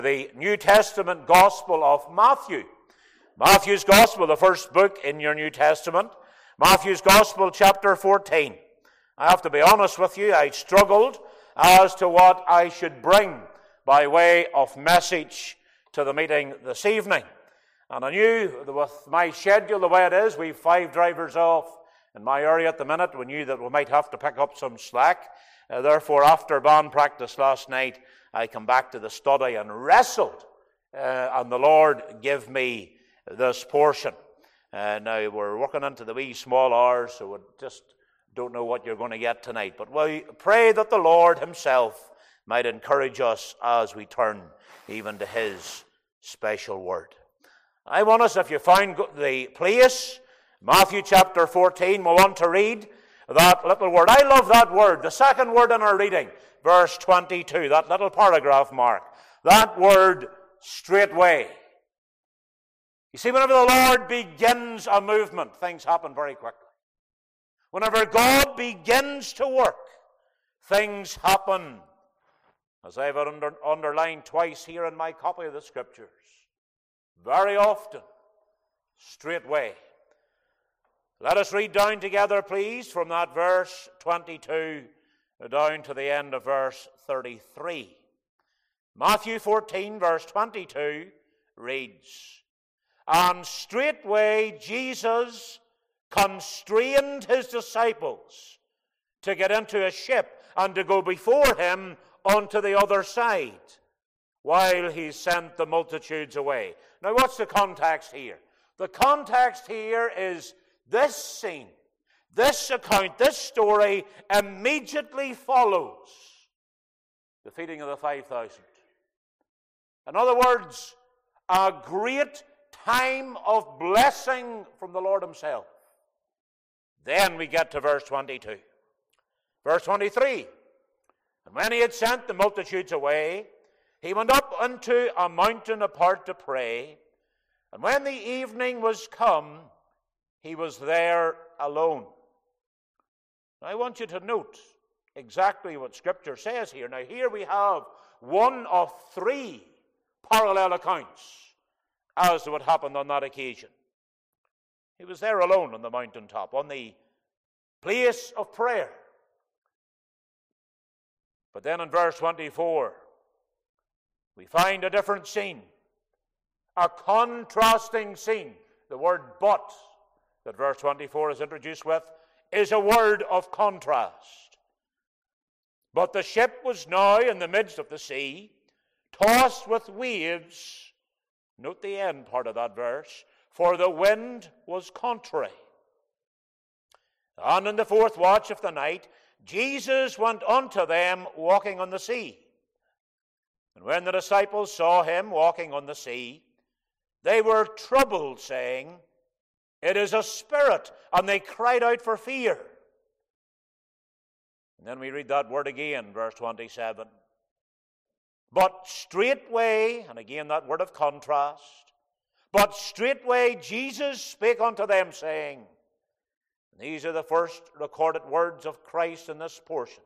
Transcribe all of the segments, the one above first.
The New Testament Gospel of Matthew. Matthew's Gospel, the first book in your New Testament. Matthew's Gospel, chapter 14. I have to be honest with you, I struggled as to what I should bring by way of message to the meeting this evening. And I knew with my schedule the way it is, we've 5 drivers off in my area at the minute. We knew that we might have to pick up some slack. Therefore, after band practice last night, I come back to the study and wrestled, and the Lord gave me this portion. Now, we're working into the wee small hours, so we just don't know what you're going to get tonight. But we pray that the Lord himself might encourage us as we turn even to his special word. I want us, if you find the place, Matthew chapter 14, we want to read that little word. I love that word, the second word in our reading, verse 22, that little paragraph mark. That word, straightway. You see, whenever the Lord begins a movement, things happen very quickly. Whenever God begins to work, things happen, as I've underlined twice here in my copy of the Scriptures, very often, straightway. Let us read down together, please, from that verse 22 down to the end of verse 33. Matthew 14, verse 22 reads, "And straightway Jesus constrained his disciples to get into a ship and to go before him unto the other side, while he sent the multitudes away." Now, what's the context here? The context here is this scene, this account, this story immediately follows the feeding of the 5,000. In other words, a great time of blessing from the Lord himself. Then we get to verse 22. Verse 23, "And when he had sent the multitudes away, he went up unto a mountain apart to pray. And when the evening was come, he was there alone." Now, I want you to note exactly what Scripture says here. Now, here we have one of 3 parallel accounts as to what happened on that occasion. He was there alone on the mountaintop, on the place of prayer. But then in verse 24, we find a different scene, a contrasting scene. The word "but" that verse 24 is introduced with is a word of contrast. "But the ship was now in the midst of the sea, tossed with waves," note the end part of that verse, "for the wind was contrary. And in the 4th watch of the night, Jesus went unto them walking on the sea. And when the disciples saw him walking on the sea, they were troubled, saying, It is a spirit, and they cried out for fear." And then we read that word again, verse 27. "But straightway," and again that word of contrast, "but straightway Jesus spake unto them, saying," and these are the first recorded words of Christ in this portion,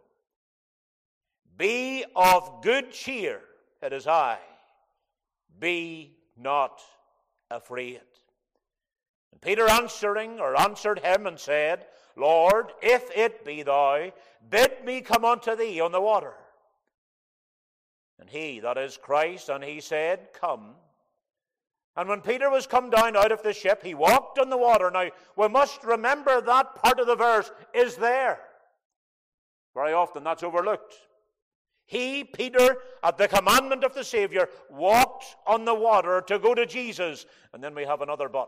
"Be of good cheer, it is I, be not afraid." And Peter answered him and said, "Lord, if it be thou, bid me come unto thee on the water." And he, that is Christ, and he said, "Come." And when Peter was come down out of the ship, he walked on the water. Now, we must remember that part of the verse is there. Very often that's overlooked. He, Peter, at the commandment of the Savior, walked on the water to go to Jesus. And then we have another but.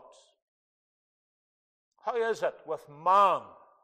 How is it with man?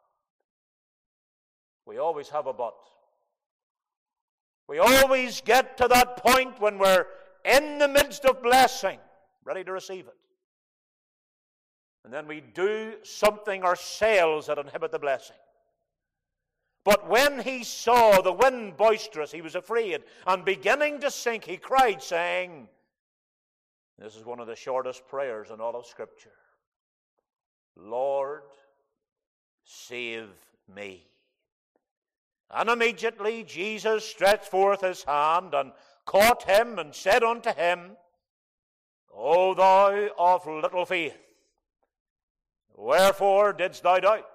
We always have a but. We always get to that point when we're in the midst of blessing, ready to receive it. And then we do something ourselves that inhibit the blessing. "But when he saw the wind boisterous, he was afraid, and beginning to sink, he cried, saying," this is one of the shortest prayers in all of Scripture, "Lord, save me." And immediately Jesus stretched forth his hand and caught him and said unto him, O thou of little faith, wherefore didst thou doubt?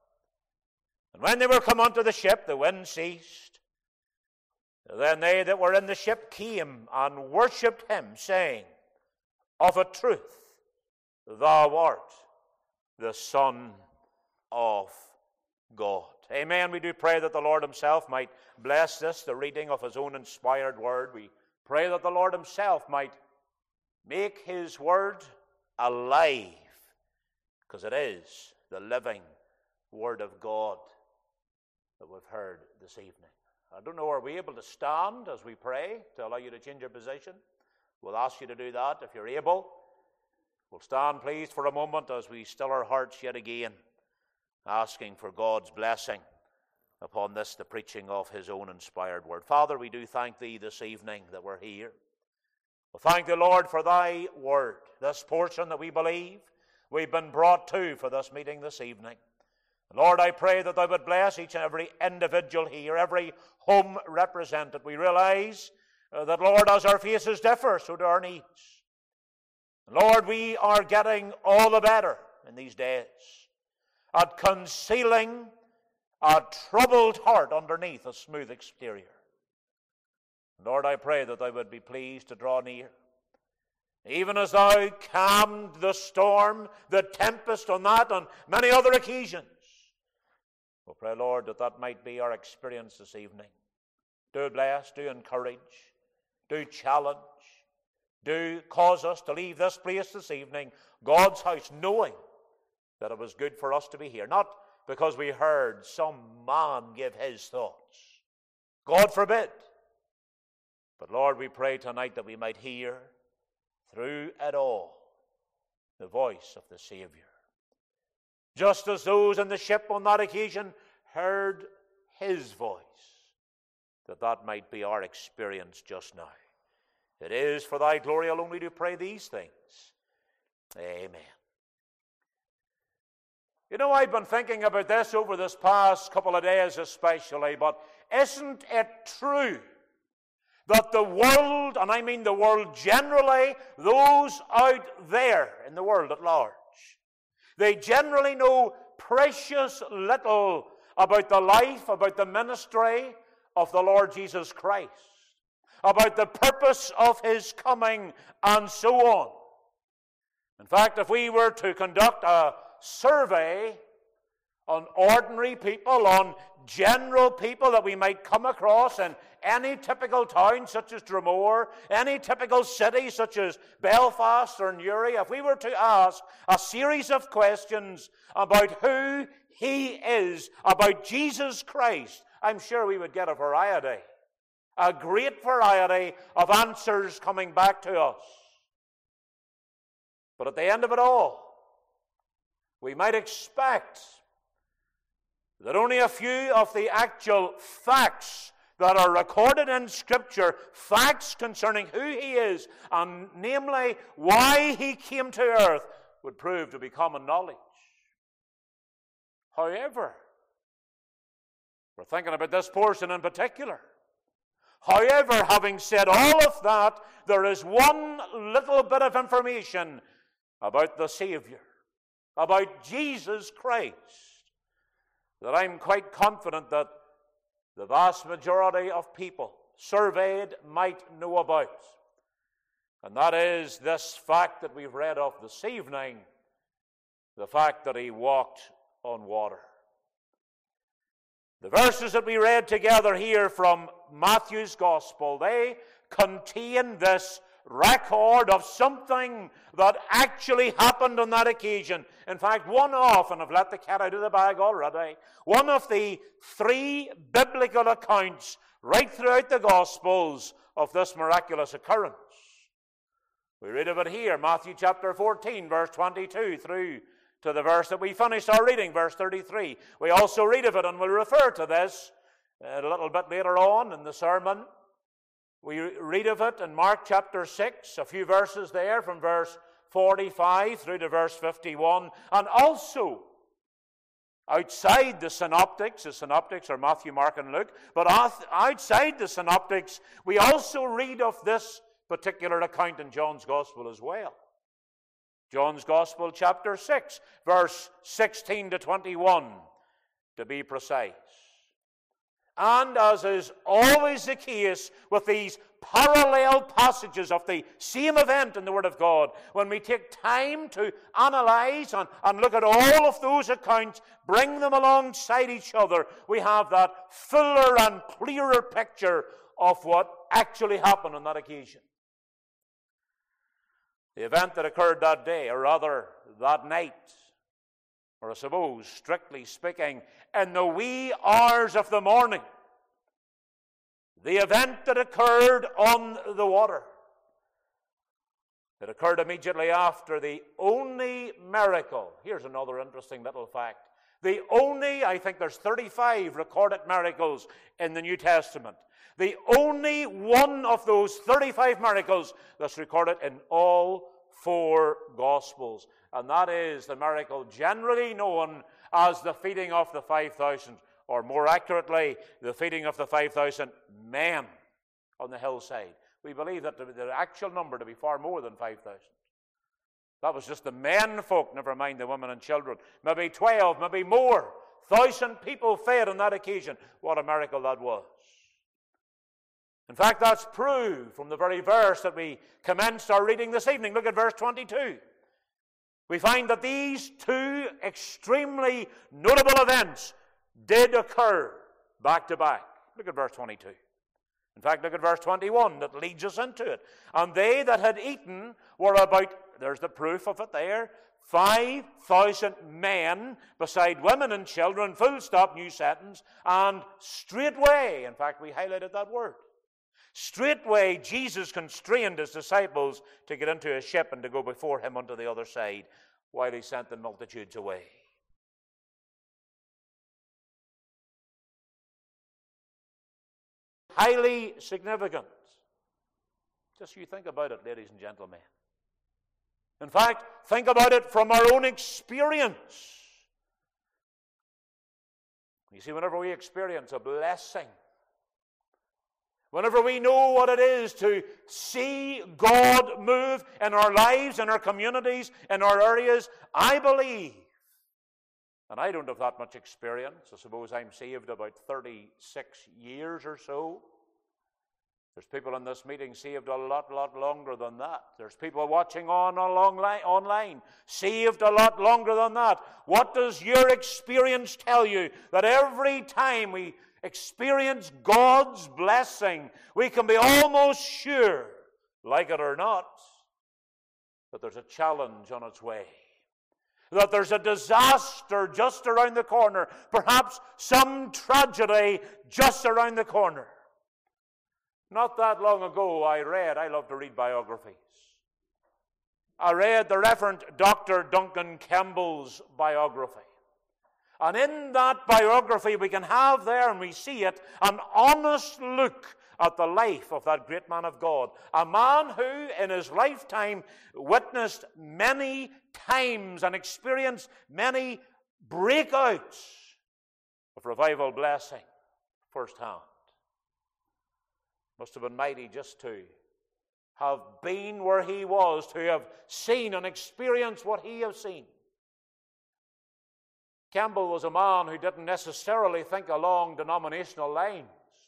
And when they were come unto the ship, the wind ceased. Then they that were in the ship came and worshipped him, saying, Of a truth, thou art the Son of God. Amen. We do pray that the Lord himself might bless this, the reading of his own inspired word. We pray that the Lord himself might make his word alive, because it is the living word of God that we've heard this evening. I don't know, are we able to stand as we pray to allow you to change your position? We'll ask you to do that if you're able. We'll stand, please, for a moment as we still our hearts yet again, asking for God's blessing upon this, the preaching of his own inspired word. Father, we do thank thee this evening that we're here. We thank the Lord for thy word, this portion that we believe we've been brought to for this meeting this evening. Lord, I pray that thou would bless each and every individual here, every home represented. We realize that, Lord, as our faces differ, so do our needs. Lord, we are getting all the better in these days at concealing a troubled heart underneath a smooth exterior. Lord, I pray that thou would be pleased to draw near. Even as thou calmed the storm, the tempest on that and many other occasions. We pray, Lord, that that might be our experience this evening. Do bless, do encourage, do challenge, do cause us to leave this place this evening, God's house, knowing that it was good for us to be here. Not because we heard some man give his thoughts. God forbid. But Lord, we pray tonight that we might hear through it all the voice of the Savior. Just as those in the ship on that occasion heard his voice, that might be our experience just now. It is for thy glory alone we do pray these things. Amen. You know, I've been thinking about this over this past couple of days especially, but isn't it true that the world, and I mean the world generally, those out there in the world at large, they generally know precious little about the life, about the ministry of the Lord Jesus Christ, about the purpose of his coming, and so on. In fact, if we were to conduct a survey on ordinary people, on general people that we might come across in any typical town such as Dromore, any typical city such as Belfast or Newry, if we were to ask a series of questions about who he is, about Jesus Christ, I'm sure we would get a variety, a great variety of answers coming back to us. But at the end of it all, we might expect that only a few of the actual facts that are recorded in Scripture, facts concerning who he is, and namely why he came to earth, would prove to be common knowledge. However, we're thinking about this portion in particular. However, having said all of that, there is one little bit of information about the Savior, about Jesus Christ, that I'm quite confident that the vast majority of people surveyed might know about. And that is this fact that we've read of this evening, the fact that he walked on water. The verses that we read together here from Matthew's Gospel, they contain this record of something that actually happened on that occasion. In fact, one of, and I've let the cat out of the bag already, one of the three biblical accounts right throughout the Gospels of this miraculous occurrence. We read of it here, Matthew chapter 14, verse 22 through to the verse that we finished our reading, verse 33. We also read of it, and we'll refer to this a little bit later on in the sermon. We read of it in Mark chapter 6, a few verses there from verse 45 through to verse 51. And also, Outside the synoptics are Matthew, Mark, and Luke, but outside the synoptics, we also read of this particular account in John's Gospel as well. John's Gospel, chapter 6, verse 16 to 21, to be precise. And as is always the case with these parallel passages of the same event in the Word of God, when we take time to analyze and look at all of those accounts, bring them alongside each other, we have that fuller and clearer picture of what actually happened on that occasion. The event that occurred that day, or rather that night, or I suppose, strictly speaking, in the wee hours of the morning, the event that occurred on the water, it occurred immediately after the only miracle. Here's another interesting little fact. The only, I think there's 35 recorded miracles in the New Testament. The only one of those 35 miracles that's recorded in all 4 Gospels. And that is the miracle generally known as the feeding of the 5,000, or more accurately, the feeding of the 5,000 men on the hillside. We believe that the actual number to be far more than 5,000. That was just the men folk, never mind the women and children. Maybe 12, maybe more. 1,000 people fed on that occasion. What a miracle that was. In fact, that's proved from the very verse that we commenced our reading this evening. Look at verse 22. We find that these 2 extremely notable events did occur back to back. Look at verse 22. In fact, look at verse 21 that leads us into it. And they that had eaten were about, there's the proof of it there, 5,000 men, beside women and children, full stop, new sentence, and straightway, in fact, we highlighted that word, straightway Jesus constrained his disciples to get into a ship and to go before him unto the other side, while he sent the multitudes away. Highly significant. Just you think about it, ladies and gentlemen. In fact, think about it from our own experience. You see, whenever we experience a blessing, whenever we know what it is to see God move in our lives, in our communities, in our areas, I believe, and I don't have that much experience. I suppose I'm saved about 36 years or so. There's people in this meeting saved a lot longer than that. There's people watching online saved a lot longer than that. What does your experience tell you? That every time we experience God's blessing, we can be almost sure, like it or not, that there's a challenge on its way. That there's a disaster just around the corner. Perhaps some tragedy just around the corner. Not that long ago, I love to read biographies. I read the Reverend Dr. Duncan Campbell's biography. And in that biography, we can have there, and we see it, an honest look at the life of that great man of God. A man who, in his lifetime, witnessed many times and experienced many breakouts of revival blessing firsthand. Must have been mighty just to have been where he was, to have seen and experienced what he has seen. Campbell was a man who didn't necessarily think along denominational lines.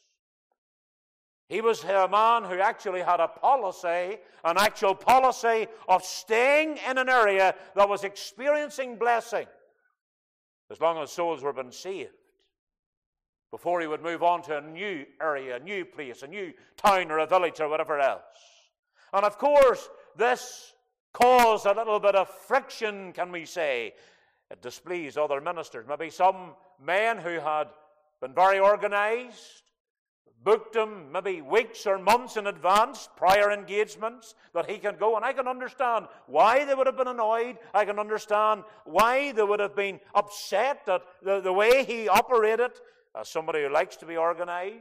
He was a man who actually had a policy, an actual policy of staying in an area that was experiencing blessing as long as souls were being saved, before he would move on to a new area, a new place, a new town or a village or whatever else. And of course, this caused a little bit of friction, can we say. It displeased other ministers. Maybe some men who had been very organized, booked him maybe weeks or months in advance, prior engagements, that he can go. And I can understand why they would have been annoyed. I can understand why they would have been upset at the way he operated, as somebody who likes to be organized.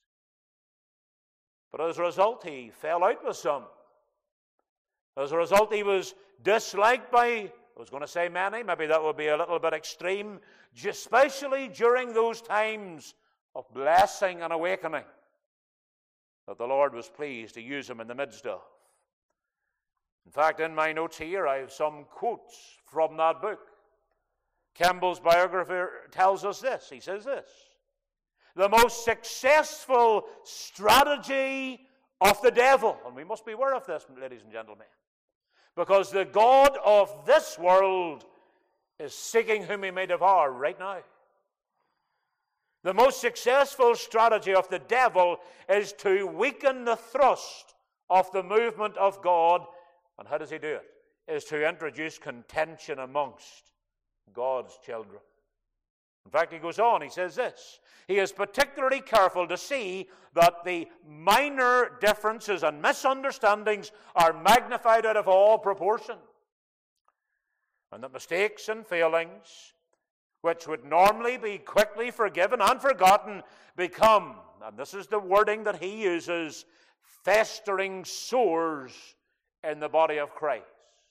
But as a result, he fell out with some. As a result, he was disliked by I was going to say many, maybe that would be a little bit extreme, especially during those times of blessing and awakening that the Lord was pleased to use him in the midst of. In fact, in my notes here, I have some quotes from that book. Campbell's biographer tells us this. He says this: the most successful strategy of the devil, and we must be aware of this, ladies and gentlemen, because the God of this world is seeking whom he may devour right now. The most successful strategy of the devil is to weaken the thrust of the movement of God. And how does he do it? Is to introduce contention amongst God's children. In fact, he goes on, he says this: he is particularly careful to see that the minor differences and misunderstandings are magnified out of all proportion, and that mistakes and failings, which would normally be quickly forgiven and forgotten, become, and this is the wording that he uses, festering sores in the body of Christ.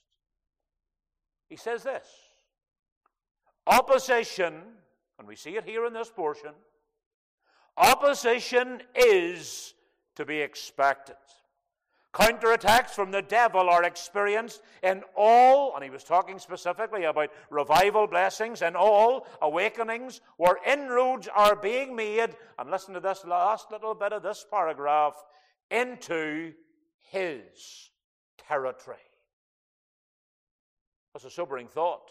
He says this: opposition, and we see it here in this portion, opposition is to be expected. Counterattacks from the devil are experienced in all, and he was talking specifically about revival blessings, in all awakenings where inroads are being made, and listen to this last little bit of this paragraph, into his territory. That's a sobering thought.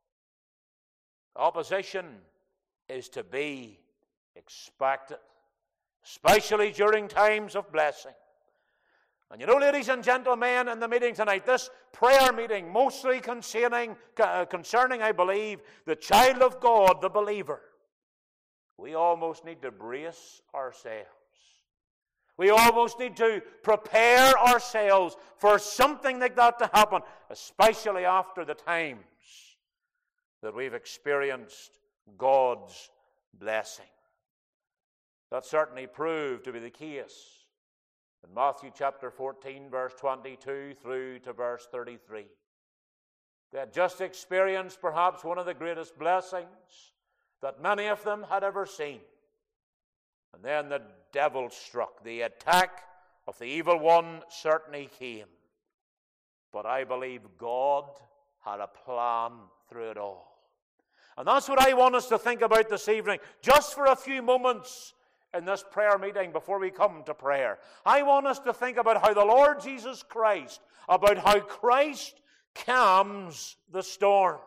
Opposition is to be expected, especially during times of blessing. And you know, ladies and gentlemen, in the meeting tonight, this prayer meeting mostly concerning, I believe, the child of God, the believer, we almost need to brace ourselves. We almost need to prepare ourselves for something like that to happen, especially after the times that we've experienced God's blessing. That certainly proved to be the case in Matthew chapter 14, verse 22 through to verse 33. They had just experienced perhaps one of the greatest blessings that many of them had ever seen. And then the devil struck. The attack of the evil one certainly came. But I believe God had a plan through it all. And that's what I want us to think about this evening, just for a few moments in this prayer meeting before we come to prayer. I want us to think about how the Lord Jesus Christ, about how Christ calms the storm.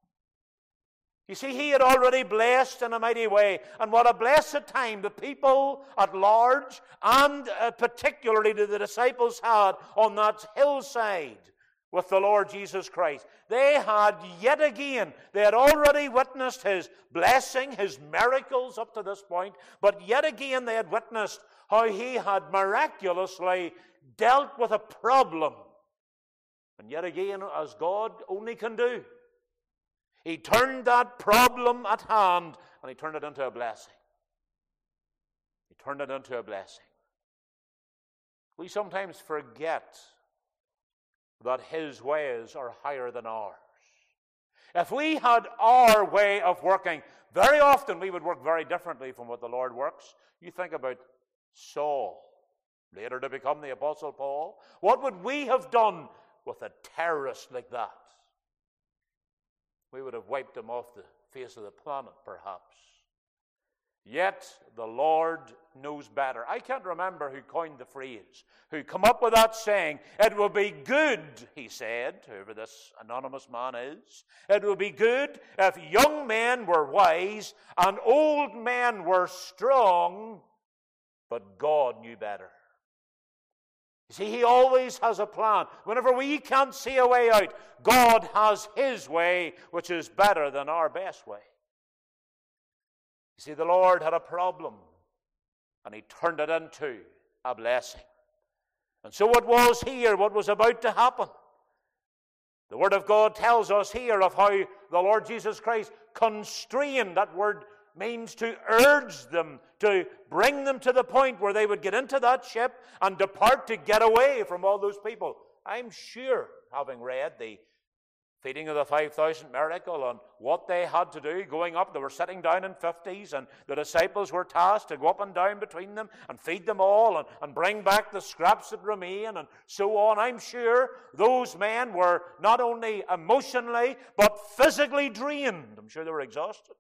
You see, he had already blessed in a mighty way. And what a blessed time the people at large, and particularly the disciples, had on that hillside with the Lord Jesus Christ. They had yet again, they had already witnessed his blessing, his miracles up to this point, but yet again they had witnessed how he had miraculously dealt with a problem. And yet again, as God only can do, he turned that problem at hand and he turned it into a blessing. He turned it into a blessing. We sometimes forget that his ways are higher than ours. If we had our way of working, very often we would work very differently from what the Lord works. You think about Saul, later to become the Apostle Paul. What would we have done with a terrorist like that? We would have wiped him off the face of the planet, perhaps. Yet the Lord knows better. I can't remember who coined the phrase, who come up with that saying. It will be good, he said, whoever this anonymous man is, it will be good if young men were wise and old men were strong, but God knew better. You see, he always has a plan. Whenever we can't see a way out, God has his way, which is better than our best way. You see, the Lord had a problem, and he turned it into a blessing. And so what was here, what was about to happen? The Word of God tells us here of how the Lord Jesus Christ constrained. That word means to urge them, to bring them to the point where they would get into that ship and depart to get away from all those people. I'm sure, having read the feeding of the 5,000 miracle, and what they had to do going up. They were sitting down in 50s, and the disciples were tasked to go up and down between them and feed them all and bring back the scraps that remain and so on. I'm sure those men were not only emotionally but physically drained. I'm sure they were exhausted.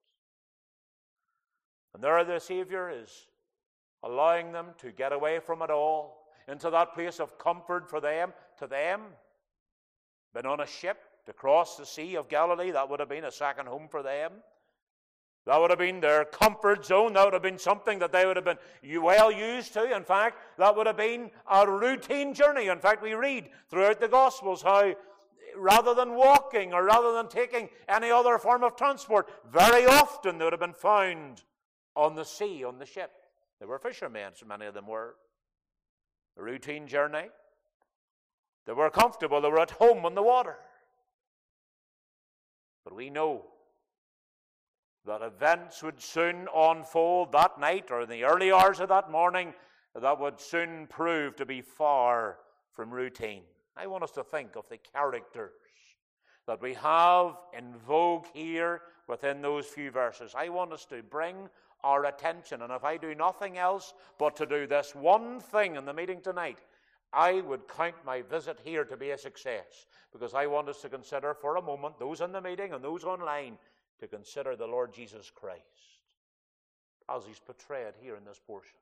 And there the Savior is allowing them to get away from it all into that place of comfort for them. To them, been on a ship to cross the Sea of Galilee, that would have been a second home for them. That would have been their comfort zone. That would have been something that they would have been well used to. In fact, that would have been a routine journey. In fact, we read throughout the Gospels how rather than walking or rather than taking any other form of transport, very often they would have been found on the sea, on the ship. They were fishermen, so many of them were. A routine journey. They were comfortable. They were at home on the water. But we know that events would soon unfold that night or in the early hours of that morning that would soon prove to be far from routine. I want us to think of the characters that we have in vogue here within those few verses. I want us to bring our attention, and if I do nothing else but to do this one thing in the meeting tonight, I would count my visit here to be a success, because I want us to consider for a moment, those in the meeting and those online, to consider the Lord Jesus Christ as he's portrayed here in this portion.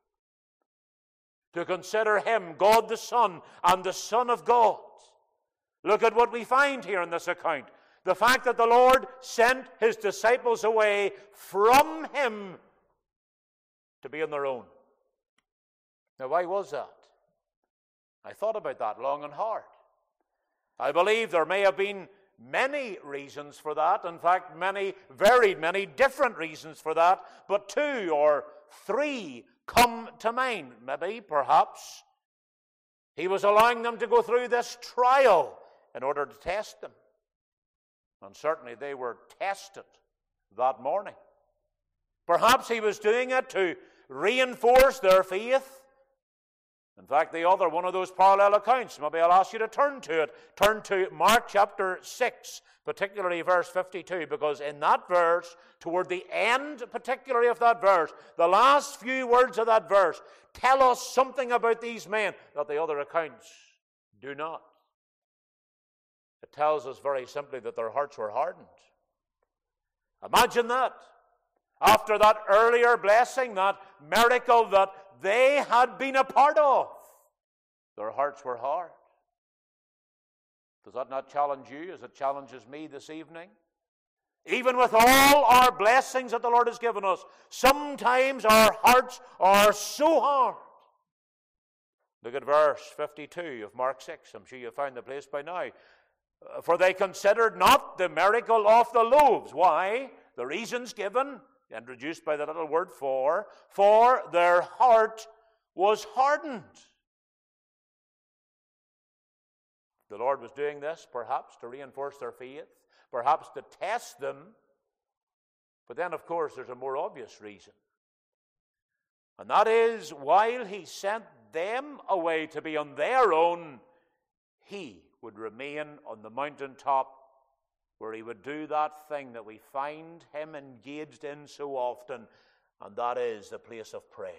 To consider him, God the Son, and the Son of God. Look at what we find here in this account. The fact that the Lord sent his disciples away from him to be on their own. Now, why was that? I thought about that long and hard. I believe there may have been many reasons for that. In fact, many different reasons for that. But 2 or 3 come to mind. Maybe, perhaps, he was allowing them to go through this trial in order to test them. And certainly they were tested that morning. Perhaps he was doing it to reinforce their faith. In fact, the other one of those parallel accounts, maybe I'll ask you to turn to it. Turn to Mark chapter 6, particularly verse 52, because in that verse, toward the end particularly of that verse, the last few words of that verse tell us something about these men that the other accounts do not. It tells us very simply that their hearts were hardened. Imagine that. After that earlier blessing, that miracle that they had been a part of, their hearts were hard. Does that not challenge you as it challenges me this evening? Even with all our blessings that the Lord has given us, sometimes our hearts are so hard. Look at verse 52 of Mark 6. I'm sure you've found the place by now. For they considered not the miracle of the loaves. Why? The reasons given, introduced by the little word for their heart was hardened. The Lord was doing this perhaps to reinforce their faith, perhaps to test them. But then, of course, there's a more obvious reason. And that is, while he sent them away to be on their own, he would remain on the mountaintop where he would do that thing that we find him engaged in so often, and that is the place of prayer.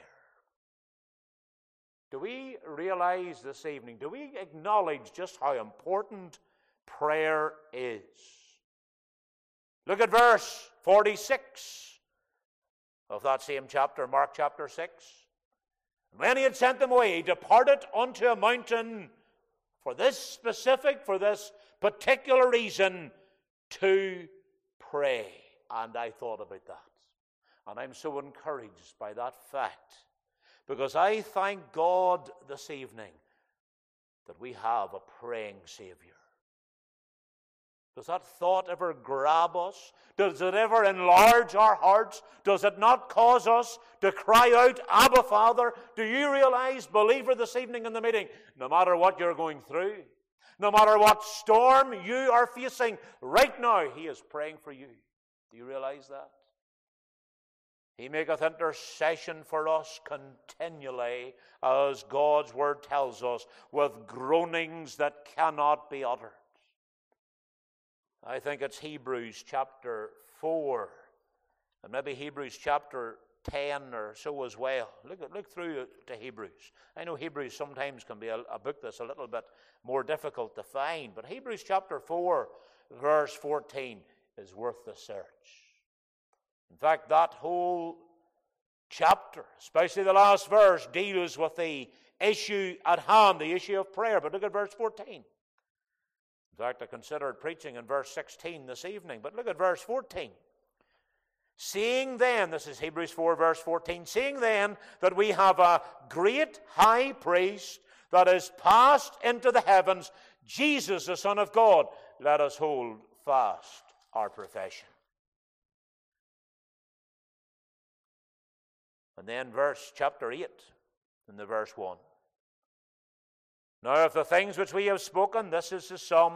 Do we realize this evening, do we acknowledge just how important prayer is? Look at verse 46 of that same chapter, Mark chapter 6. When he had sent them away, he departed unto a mountain for this particular reason, to pray. And I thought about that. And I'm so encouraged by that fact, because I thank God this evening that we have a praying Savior. Does that thought ever grab us? Does it ever enlarge our hearts? Does it not cause us to cry out, Abba, Father? Do you realize, believer, this evening in the meeting, no matter what you're going through, no matter what storm you are facing, right now, he is praying for you. Do you realize that? He maketh intercession for us continually, as God's word tells us, with groanings that cannot be uttered. I think it's Hebrews chapter 4, and maybe Hebrews chapter 10 or so as well. Look through to Hebrews. I know Hebrews sometimes can be a book that's a little bit more difficult to find, but Hebrews chapter 4, verse 14 is worth the search. In fact, that whole chapter, especially the last verse, deals with the issue at hand, the issue of prayer. But look at verse 14. In fact, I considered preaching in verse 16 this evening, but look at verse 14. Seeing then, this is Hebrews 4, verse 14, seeing then that we have a great high priest that is passed into the heavens, Jesus, the Son of God, let us hold fast our profession. And then chapter 8, in the verse 1. Now of the things which we have spoken, this is the sum.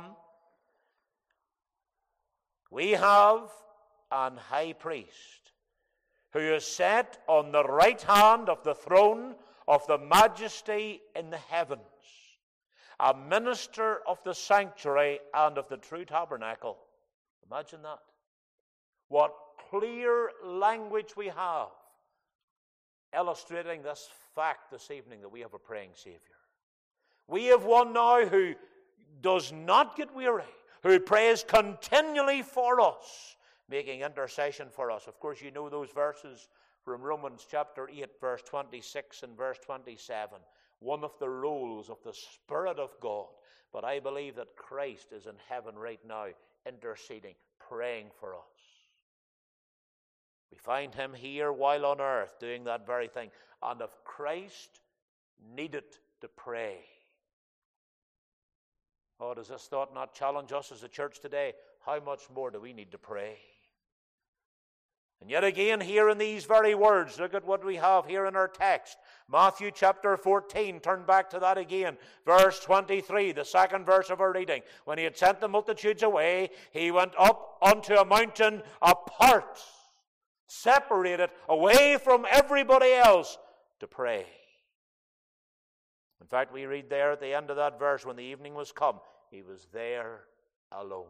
We have an high priest who is set on the right hand of the throne of the majesty in the heavens, a minister of the sanctuary and of the true tabernacle. Imagine that. What clear language we have illustrating this fact this evening that we have a praying Savior. We have one now who does not get weary, who prays continually for us, making intercession for us. Of course, you know those verses from Romans chapter 8, verse 26 and verse 27. One of the roles of the Spirit of God. But I believe that Christ is in heaven right now, interceding, praying for us. We find him here while on earth doing that very thing. And if Christ needed to pray, oh, does this thought not challenge us as a church today? How much more do we need to pray? And yet again, here in these very words, look at what we have here in our text. Matthew chapter 14, turn back to that again. Verse 23, the second verse of our reading. When he had sent the multitudes away, he went up unto a mountain apart, separated away from everybody else to pray. In fact, we read there at the end of that verse, when the evening was come, he was there alone.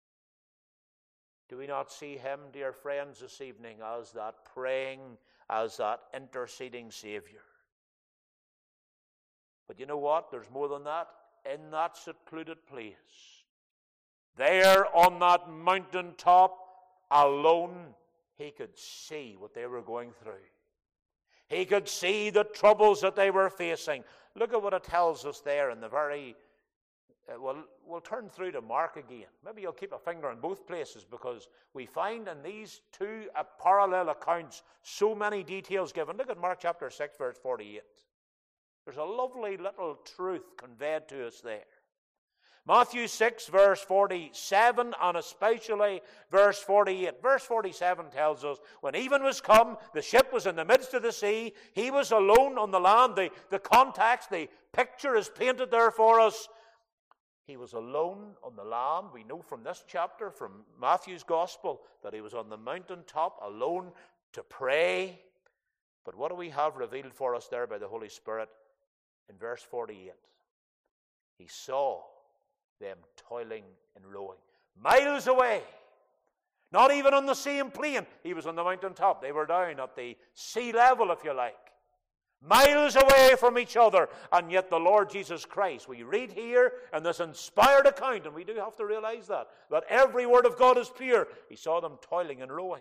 Do we not see him, dear friends, this evening as that praying, as that interceding Savior? But you know what? There's more than that. In that secluded place, there on that mountaintop, alone, he could see what they were going through. He could see the troubles that they were facing. Look at what it tells us there in the very... We'll turn through to Mark again. Maybe you'll keep a finger in both places, because we find in these two parallel accounts so many details given. Look at Mark chapter 6, verse 48. There's a lovely little truth conveyed to us there. Matthew 6, verse 47, and especially verse 48. Verse 47 tells us, when even was come, the ship was in the midst of the sea, he was alone on the land. The context, the picture is painted there for us. He was alone on the land. We know from this chapter, from Matthew's Gospel, that he was on the mountaintop alone to pray. But what do we have revealed for us there by the Holy Spirit? In verse 48, he saw them toiling and rowing, miles away. Not even on the same plane. He was on the mountaintop. They were down at the sea level, if you like. Miles away from each other, and yet the Lord Jesus Christ, we read here in this inspired account, and we do have to realize that every word of God is pure. He saw them toiling and rowing.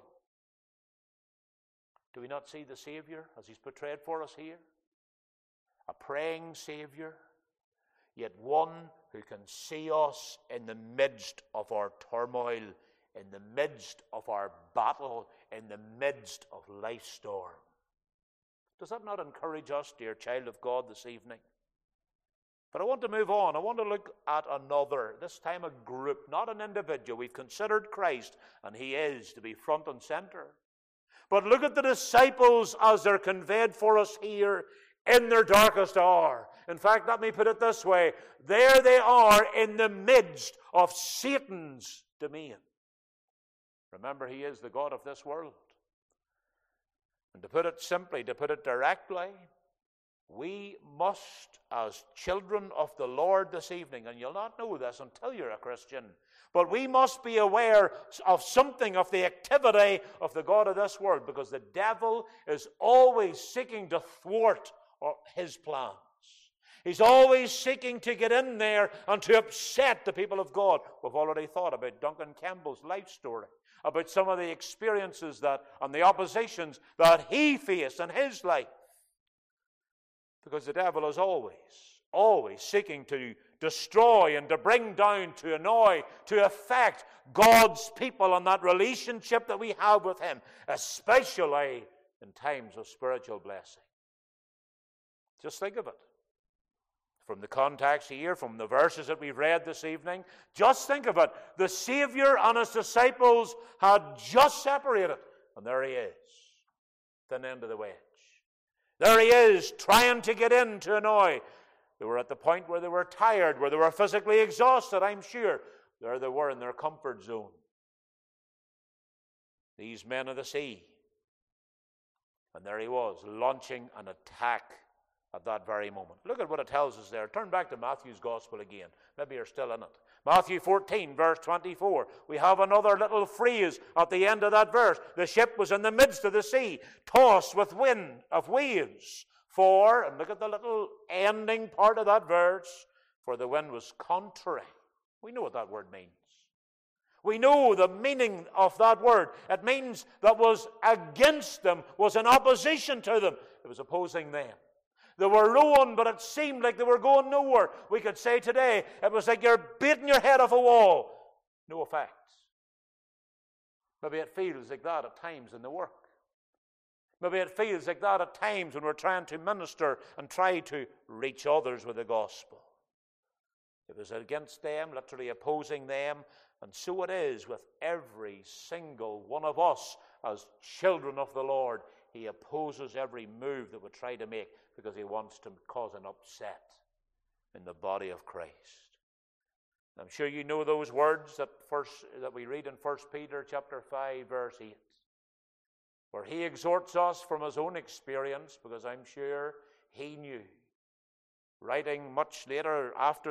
Do we not see the Savior as he's portrayed for us here? A praying Savior, yet one who can see us in the midst of our turmoil, in the midst of our battle, in the midst of life's storm. Does that not encourage us, dear child of God, this evening? But I want to move on. I want to look at another, this time a group, not an individual. We've considered Christ, and he is to be front and center. But look at the disciples as they're conveyed for us here in their darkest hour. In fact, let me put it this way. There they are in the midst of Satan's domain. Remember, he is the God of this world. And to put it simply, to put it directly, we must, as children of the Lord this evening, and you'll not know this until you're a Christian, but we must be aware of something of the activity of the God of this world, because the devil is always seeking to thwart his plans. He's always seeking to get in there and to upset the people of God. We've already thought about Duncan Campbell's life story, about some of the experiences and the oppositions that he faced in his life. Because the devil is always seeking to destroy and to bring down, to annoy, to affect God's people and that relationship that we have with him, especially in times of spiritual blessing. Just think of it. From the context here, from the verses that we've read this evening, just think of it. The Savior and his disciples had just separated, and there he is, thin end of the wedge. There he is, trying to get in to annoy. They were at the point where they were tired, where they were physically exhausted, I'm sure. There they were in their comfort zone. These men of the sea. And there he was, launching an attack at that very moment. Look at what it tells us there. Turn back to Matthew's Gospel again. Maybe you're still in it. Matthew 14, verse 24. We have another little phrase at the end of that verse. The ship was in the midst of the sea, tossed with wind of waves. And look at the little ending part of that verse, for the wind was contrary. We know what that word means. We know the meaning of that word. It means that was against them, was in opposition to them. It was opposing them. They were rowing, but it seemed like they were going nowhere. We could say today, it was like you're beating your head off a wall. No effect. Maybe it feels like that at times in the work. Maybe it feels like that at times when we're trying to minister and try to reach others with the gospel. It was against them, literally opposing them, and so it is with every single one of us as children of the Lord. He opposes every move that we try to make because he wants to cause an upset in the body of Christ. I'm sure you know those words that we read in 1 Peter chapter 5, verse 8, where he exhorts us from his own experience, because I'm sure he knew. Writing much later after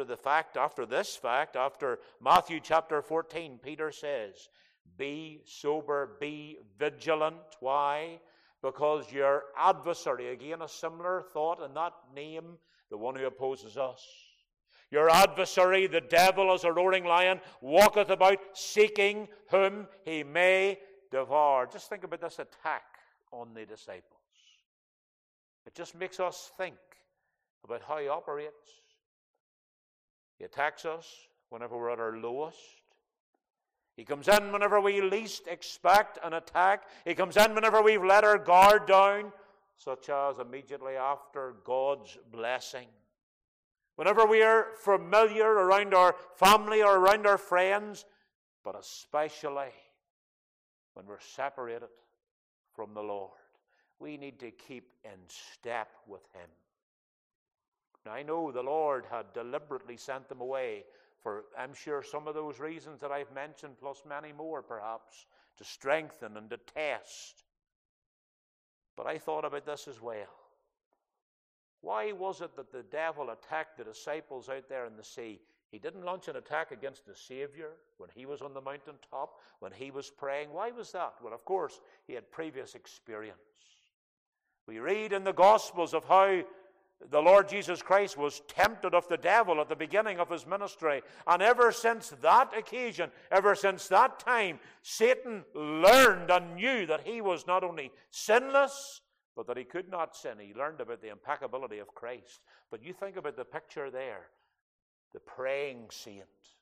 Matthew chapter 14, Peter says, be sober, be vigilant. Why? Because your adversary, again a similar thought in that name, the one who opposes us. Your adversary, the devil, as a roaring lion, walketh about seeking whom he may devour. Just think about this attack on the disciples. It just makes us think about how he operates. He attacks us whenever we're at our lowest. He comes in whenever we least expect an attack. He comes in whenever we've let our guard down, such as immediately after God's blessing. Whenever we are familiar around our family or around our friends, but especially when we're separated from the Lord. We need to keep in step with him. Now, I know the Lord had deliberately sent them away for, I'm sure, some of those reasons that I've mentioned, plus many more perhaps, to strengthen and to test. But I thought about this as well. Why was it that the devil attacked the disciples out there in the sea? He didn't launch an attack against the Savior when he was on the mountaintop, when he was praying. Why was that? Well, of course, he had previous experience. We read in the Gospels of how the Lord Jesus Christ was tempted of the devil at the beginning of his ministry. And ever since that occasion, ever since that time, Satan learned and knew that he was not only sinless, but that he could not sin. He learned about the impeccability of Christ. But you think about the picture there. The praying saint.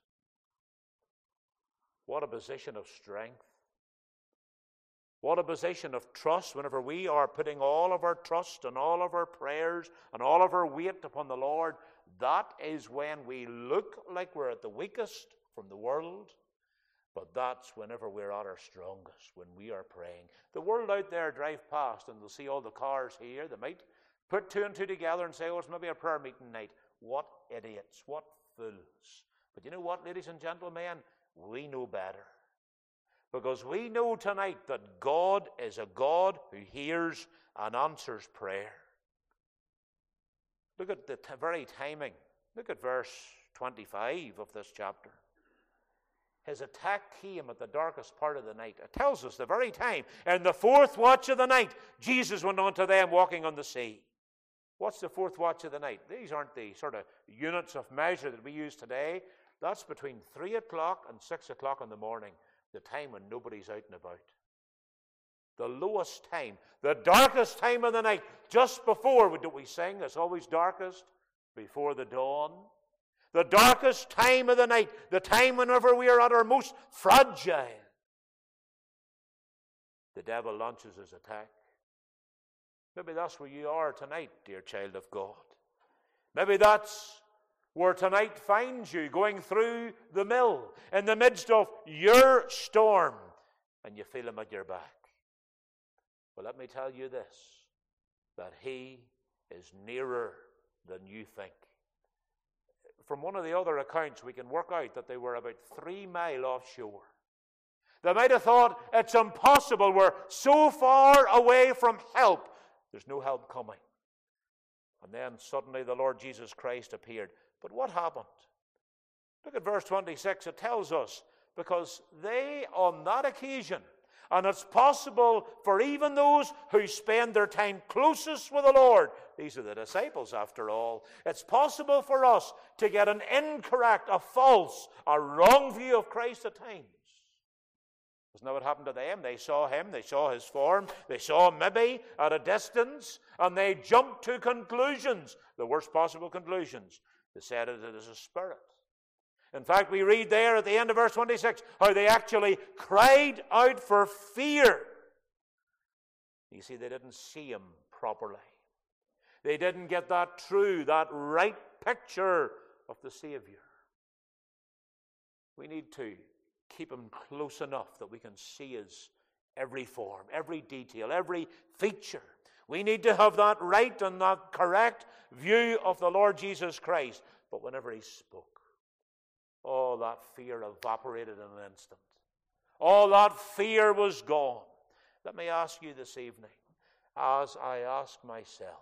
What a position of strength. What a position of trust whenever we are putting all of our trust and all of our prayers and all of our weight upon the Lord. That is when we look like we're at the weakest from the world. But that's whenever we're at our strongest, when we are praying. The world out there drive past and they'll see all the cars here. They might put two and two together and say, oh, it's maybe a prayer meeting night. What idiots, what fools. But you know what, ladies and gentlemen? We know better. Because we know tonight that God is a God who hears and answers prayer. Look at the very timing. Look at verse 25 of this chapter. His attack came at the darkest part of the night. It tells us the very time. In the fourth watch of the night, Jesus went on to them walking on the sea. What's the fourth watch of the night? These aren't the sort of units of measure that we use today. That's between 3 o'clock and 6 o'clock in the morning, the time when nobody's out and about. The lowest time, the darkest time of the night, just before, what do we sing? It's always darkest before the dawn. The darkest time of the night, the time whenever we are at our most fragile, the devil launches his attack. Maybe that's where you are tonight, dear child of God. Maybe that's where tonight finds you, going through the mill, in the midst of your storm, and you feel him at your back. Well, let me tell you this, that he is nearer than you think. From one of the other accounts, we can work out that they were about 3 miles offshore. They might have thought, it's impossible, we're so far away from help. There's no help coming. And then suddenly the Lord Jesus Christ appeared. But what happened? Look at verse 26. It tells us, because they, on that occasion, and it's possible for even those who spend their time closest with the Lord, these are the disciples after all, it's possible for us to get an incorrect, a false, a wrong view of Christ at times. Isn't that what happened to them? They saw him, they saw his form, they saw him maybe at a distance, and they jumped to conclusions, the worst possible conclusions. They said it is a spirit. In fact, we read there at the end of verse 26 how they actually cried out for fear. You see, they didn't see him properly. They didn't get that true, that right picture of the Savior. We need to keep him close enough that we can see his every form, every detail, every feature. We need to have that right and that correct view of the Lord Jesus Christ. But whenever he spoke, all that fear evaporated in an instant. All that fear was gone. Let me ask you this evening, as I ask myself,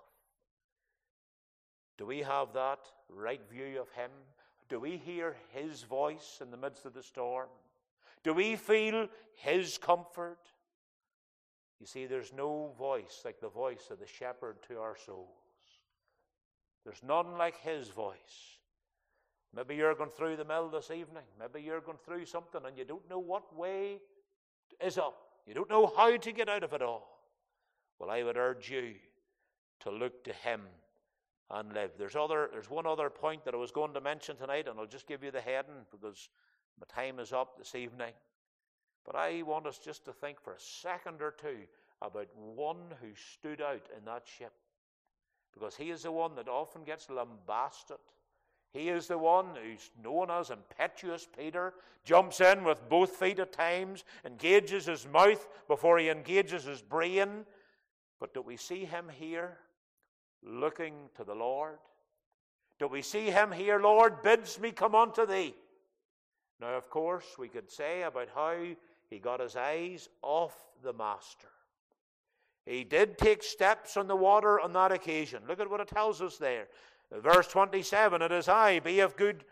do we have that right view of him? Do we hear his voice in the midst of the storm? Do we feel his comfort? You see, there's no voice like the voice of the shepherd to our souls. There's none like his voice. Maybe you're going through the mill this evening. Maybe you're going through something and you don't know what way is up. You don't know how to get out of it all. Well, I would urge you to look to him and live. There's one other point that I was going to mention tonight, and I'll just give you the heading because my time is up this evening. But I want us just to think for a second or two about one who stood out in that ship. Because he is the one that often gets lambasted. He is the one who's known as impetuous Peter, jumps in with both feet at times, engages his mouth before he engages his brain. But do we see him here looking to the Lord? Do we see him here, Lord, bids me come unto thee? Now, of course, we could say about how he got his eyes off the Master. He did take steps on the water on that occasion. Look at what it tells us there. Verse 27, it is I, be of good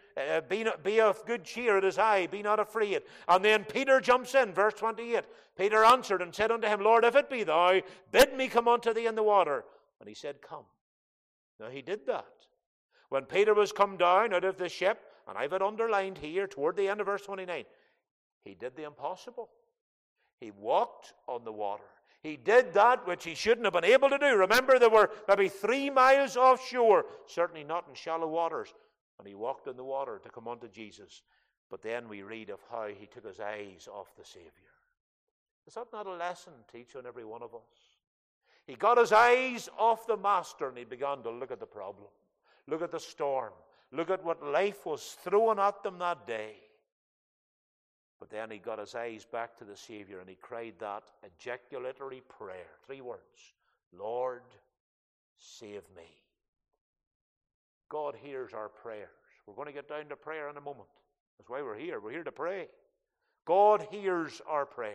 cheer, it is I, be not afraid. And then Peter jumps in, verse 28. Peter answered and said unto him, Lord, if it be thou, bid me come unto thee in the water. And he said, come. Now he did that. When Peter was come down out of the ship, and I've it underlined here toward the end of verse 29, he did the impossible. He walked on the water. He did that which he shouldn't have been able to do. Remember, they were maybe 3 miles offshore, certainly not in shallow waters. And he walked in the water to come unto Jesus. But then we read of how he took his eyes off the Savior. Is that not a lesson to each and every one of us? He got his eyes off the Master and he began to look at the problem. Look at the storm. Look at what life was throwing at them that day. But then he got his eyes back to the Savior and he cried that ejaculatory prayer. 3 words. Lord, save me. God hears our prayers. We're going to get down to prayer in a moment. That's why we're here. We're here to pray. God hears our prayers.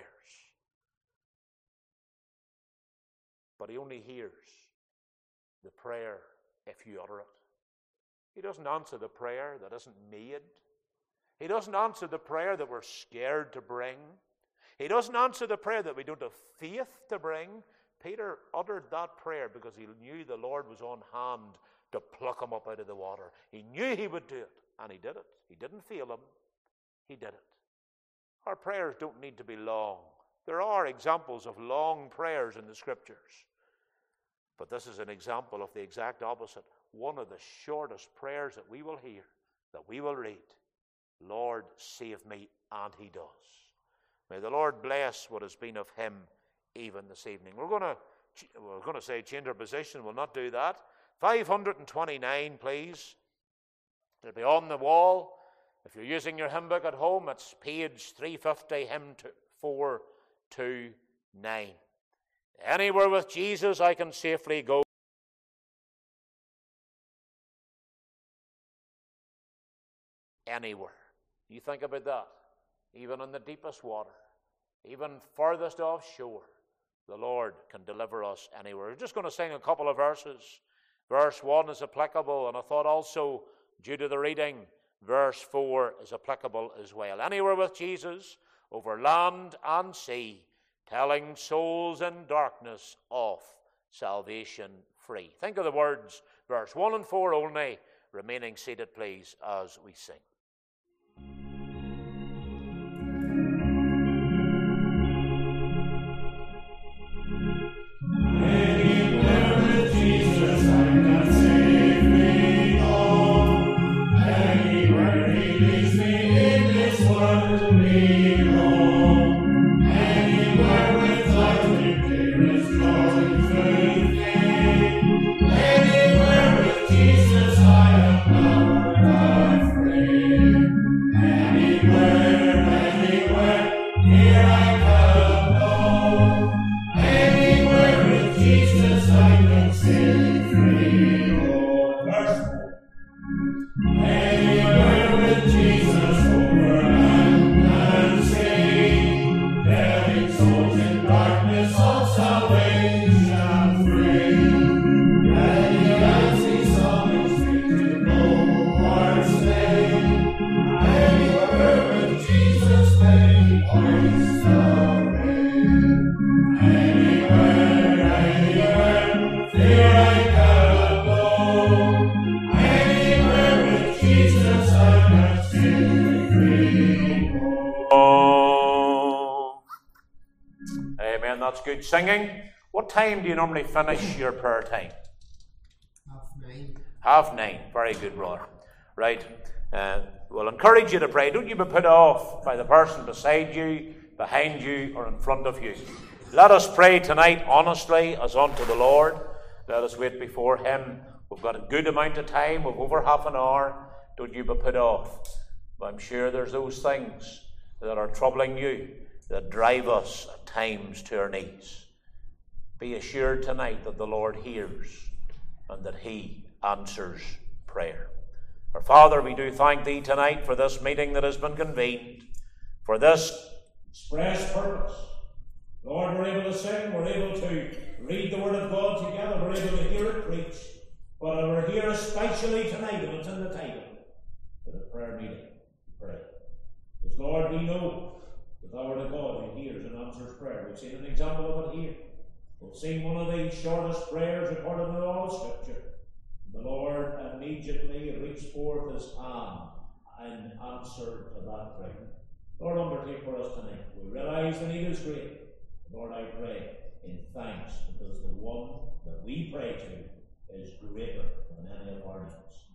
But he only hears the prayer if you utter it. He doesn't answer the prayer that isn't made. He doesn't answer the prayer that we're scared to bring. He doesn't answer the prayer that we don't have faith to bring. Peter uttered that prayer because he knew the Lord was on hand to pluck him up out of the water. He knew he would do it, and he did it. He didn't fail him. He did it. Our prayers don't need to be long. There are examples of long prayers in the Scriptures. But this is an example of the exact opposite. One of the shortest prayers that we will hear, that we will read. Lord, save me, and he does. May the Lord bless what has been of him even this evening. We're going to say change our position. We'll not do that. 529, please. It'll be on the wall. If you're using your hymn book at home, it's page 350, hymn 429. Anywhere with Jesus I can safely go. Anywhere. You think about that. Even in the deepest water, even farthest offshore, the Lord can deliver us anywhere. We're just going to sing a couple of verses. Verse 1 is applicable, and I thought also, due to the reading, verse 4 is applicable as well. Anywhere with Jesus, over land and sea, telling souls in darkness of salvation free. Think of the words, verse 1 and 4 only, remaining seated, please, as we sing. Good singing. What time do you normally finish your prayer time? 9:30. 9:30. Very good, brother. Right. We'll encourage you to pray. Don't you be put off by the person beside you, behind you, or in front of you. Let us pray tonight honestly as unto the Lord. Let us wait before him. We've got a good amount of time. We've over half an hour. Don't you be put off. But I'm sure there's those things that are troubling you, that drive us at times to our knees. Be assured tonight that the Lord hears and that he answers prayer. Our Father, we do thank thee tonight for this meeting that has been convened, for this express purpose. Lord, we're able to sing, we're able to read the Word of God together, we're able to hear it preached, but we're here especially tonight, and it's in the title, for the prayer meeting. Pray. Because Lord, we know that thou art a God who hears and answers prayer. We've seen an example of it here. We've seen one of the shortest prayers recorded in all Scripture. The Lord immediately reached forth his hand in answer to that prayer. Lord, undertake for us tonight. We realize the need is great. Lord, I pray in thanks, because the one that we pray to is greater than any of our needs.